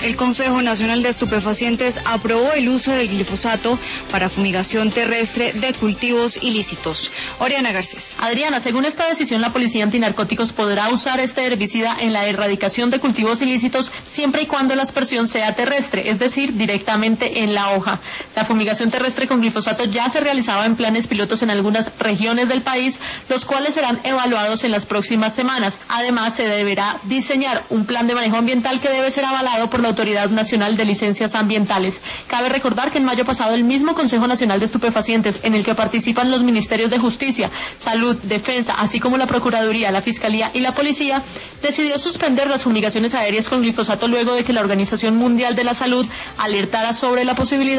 El Consejo Nacional de Estupefacientes aprobó el uso del glifosato para fumigación terrestre de cultivos ilícitos. Oriana Garcés. Adriana, según esta decisión, la Policía Antinarcóticos podrá usar este herbicida en la erradicación de cultivos ilícitos siempre y cuando la aspersión sea terrestre, es decir, directamente en la hoja. La fumigación terrestre con glifosato ya se realizaba en planes pilotos en algunas regiones del país, los cuales serán evaluados en las próximas semanas. Además, se deberá diseñar un plan de manejo ambiental que debe ser avalado por la Autoridad Nacional de Licencias Ambientales. Cabe recordar que en mayo pasado el mismo Consejo Nacional de Estupefacientes, en el que participan los Ministerios de Justicia, Salud, Defensa, así como la Procuraduría, la Fiscalía y la Policía, decidió suspender las fumigaciones aéreas con glifosato luego de que la Organización Mundial de la Salud alertara sobre la posibilidad